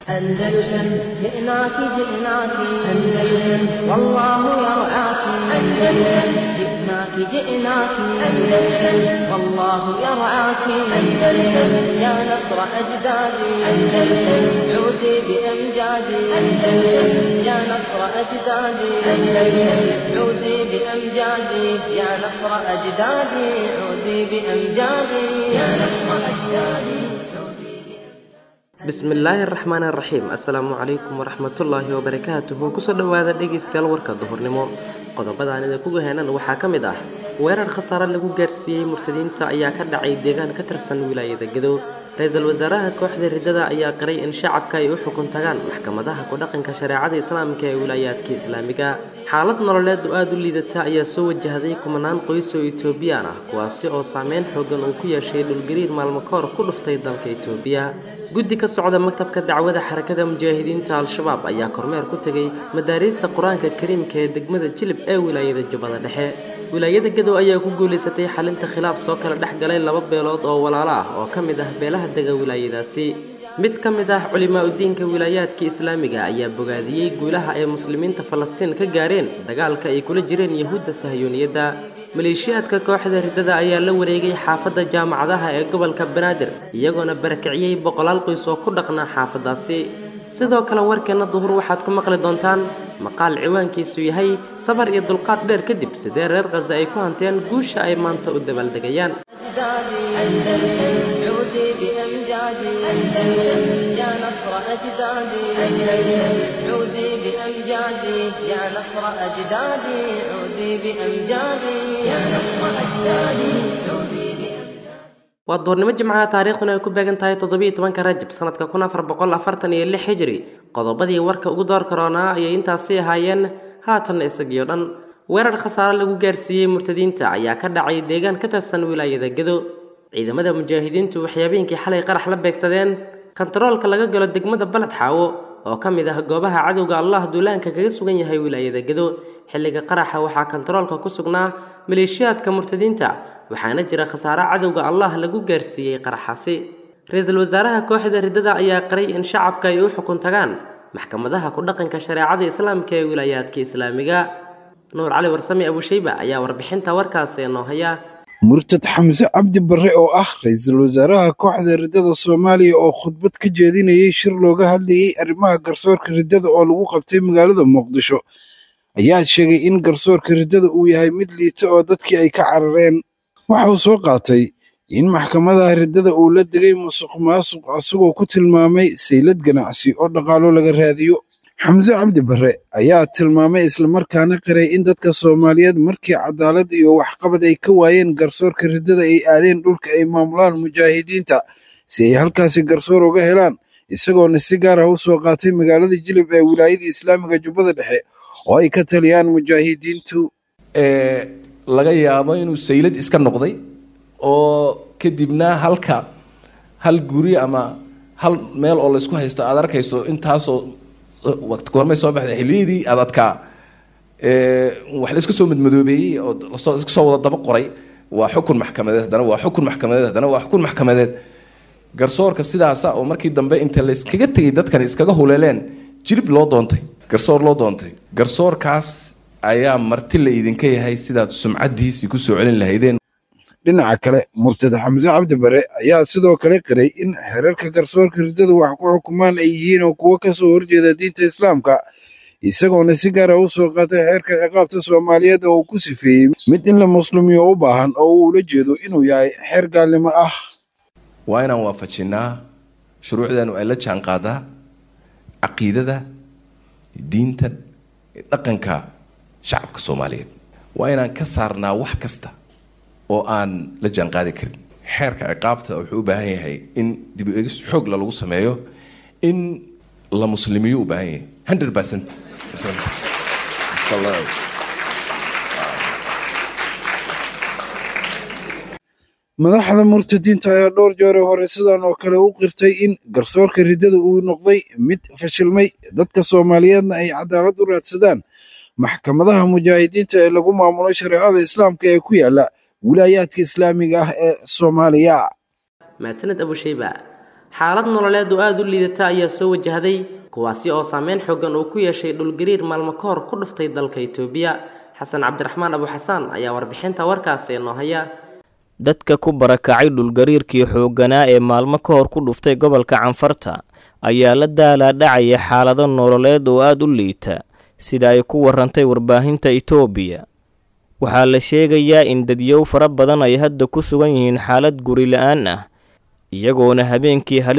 أندلسن جئناك جئناك أندلسن والله يرعاك أندلسن جئناك جئناك أندلسن والله يرعاك أندلسن يا نصر أجدادي أندلسن عودي بأمجادي أندلسن يا نصر أجدادي أندلسن عودي بأمجادي يا نصر أجدادي عودي بأمجادي يا نصر أجدادي. بسم الله الرحمن الرحيم. السلام عليكم ورحمة الله وبركاته. كسر دوادا dhegeystayaal warka duhurnimo qodobada aan idinku heelan waxaa kamid ah weerar khasaare lagu gaarsiiyay murtadiinta ayaa ka dhacay deegaan ka tirsan wilaayada Gedo. Ra'iisul Wasaaraha kooxda ridada ayaa qiray in shacabka ay u xukun tagaan maxkamadaha ku dhaqanka shariicada Islaamka ee wilaayadka Islaamiga. Xaalad nololeed aad u liidata ayaa soo wajahday kumanaan qoys oo Itoobiyaan ah kuwaasi oo saameyn xooggan uu ku yeeshay dhulgariir maalmo ka hor ku dhuftay dalka Itoobiya. guddi ka socda maktabka dacwada xarakada mujaahidiinta al-shabaab ayaa kormeer ku tagay madaarista quraanka kariimka ee degmada Jilib ee wilaayada Jubbada Dhexe. wilaayada Gedo ayaa ku guuleysatay xalinta khilaaf soo kala dhaxgalay laba beelood oo walaalo ah oo kamid ah beelaha dega wilaayadaasi. mid kamid ah culimaa u diinka wilaayadka Islaamiga ayaa bogaadiyay guulaha ay muslimiinta Falastiin ka gaareen dagaalka ay kula jireen Yahuudda Sahyuuniyadda. maleeshiyaadka kooxda ridada ayaa la wareegay xaafadda jaamacadaha ee gobolka Banaadir iyagoona barakiciyay boqolaal qoys oo ku dhaqnaa xaafadaasi. sidoo kale warkeena duhur waxaad ku maqli doontaan maqaal ciwaankiisu yahay sabar iyo dulqaad dheer kadib sidee reer Gaza ay ku hanteen guusha ay maanta u dabaaldegayaan. عودي بأمجادي أندلسن يا نصر أجدادي أندلسن عودي بأمجادي يا نصر أجدادي عودي بأمجادي يا نصر أجدادي عودي wadornimo jimcaha taariikhduna ay ku beegan tahay 17 Rajab sanadka 1446 Hijri. qodobadii warka ugu door karoona ayay intaasi ahaayeen haatan isagiyo dhan. weerar khasaare lagu gaarsiiyay murtadiinta ayaa ka dhacay deegaan ka tirsan wilaayada Gedo. ciidamada mujaahidiintu waxay habeenkii xalay qarax la beegsadeen kantaroolka laga galo degmada Balad Xaawo oo kamid ah goobaha cadowga Allah duulaanka kaga sugan yahay wilaayada Gedo. xilliga qaraxa waxaa kantaroolka ku sugnaa maleeshiyaadka murtadiinta waxaana jira khasaare cadowga Allah lagu gaarsiiyay qaraxaasi. ra'iisul wasaaraha kooxda ridada ayaa qiray in shacabka ay u xukun tagaan maxkamadaha ku dhaqanka shariicada Islaamka ee wilaayadka Islaamiga. Nuur Cali Warsame Abu Shayba ayaa warbixinta warkaasi noo haya. murtad xamse cabdi barre oo ah ra'iisul wasaaraha kooxda ridada Soomaaliya oo khudbad ka jeedinayay shir looga hadlayay arrimaha garsoorka ridada oo lagu qabtay magaalada Muqdisho ayaa sheegay in garsoorka ridada uu yahay mid liita oo dadkii ay ka carareen. waxa uu soo qaatay in maxkamadaha ridada uu la degay musuqmaasuq asagoo ku tilmaamay saylad ganacsi oo dhaqaalo laga raadiyo. xamse cabdi barre ayaa tilmaamay isla markaana qiray in dadka Soomaaliyeed markii cadaalad iyo waxqabad ay ka waayeen garsoorka ridada ay aadeen dhulka ay maamulaan mujaahidiinta si ay halkaasi garsoor uga helaan, isagoona si gaar ah u soo qaatay magaalada Jilib ee wilaayada Islaamiga Jubbada Dhexe oo ay ka taliyaan mujaahidiintu. laga yaabo inuu saylad iska noqday oo kadibna hal guri ama hal meel oo la isku haysto aad arkayso intaasoo waqti goormay soo baxday xiliyadii adadka wax la iska soo madmadoobeeyay oo iska soo wada daba qoray waa xukun maxkamadeed haddana waa xukun maxkamadeed haddana waa xukun maxkamadeed. garsoorka sidaasa oo markii dambe inta la iskaga tegay dadkan iskaga huleeleen Jilib loo doontay garsoor loo doontay. garsoorkaas ayaa marti la idinka yahay sidaad sumcadiisii ku soo celin lahaydeen. dhinaca kale murtad xamse cabdi barre ayaa sidoo kale qiray in xeerarka garsoorka ridada wax ku xukumaan ay yihiin oo kuwa ka soo horjeeda diinta Islaamka, isagoona si gaar ah u soo qaatay xeerka ciqaabta Soomaaliyeed oo uu ku sifeeyey mid in la muslimiyo u baahan oo uu ula jeedo inuu yahay xeer gaalnimo ah. waa inaan waafajinaa shuruucdeenu ay la jaanqaadaa caqiidada diinta dhaqanka shacabka Soomaaliyeed. waa inaan ka saarnaa wax kasta oo aan la jaanqaadi karin. xeerka ciqaabta wuxuu u baahan yahay in dib u eegis xoog lagu sameeyo, in la muslimiyo u baahan yahay 100%. madaxda murtadiinta ayaa dhowr jeer hore sidan oo kale u qirtay in garsoorka ridada uu noqday mid fashilmay, dadka Soomaaliyeedna ay cadaalad u raadsadaan maxkamadaha mujaahidiinta ee lagu maamulo shariicada Islaamka ee ku yaala wilaayadka Islaamiga ah ee Soomaaliya. maatanad Abu Shayba xaalad nololeed oo aad u liidata ayaa soo wajahday kuwaasi oo saameyn xooggan uu ku yeeshay dhulgariir maalmo ka hor ku dhuftay dalka Itoobiya. xasan cabdiraxmaan abu xasaan ayaa warbixinta warkaasi noo haya. dadka ku barakacay dhulgariirkii xoogganaa ee maalmo ka hor ku dhuftay gobolka Canfarta ayaa la daalaa-dhacaya xaalado nololeed oo aad u liita sida ay ku warantay warbaahinta Itoobiya. waxaa la sheegayaa in dadyow fara badan ay hadda ku sugan yihiin xaalad guri la'aan ah iyagoona habeenkii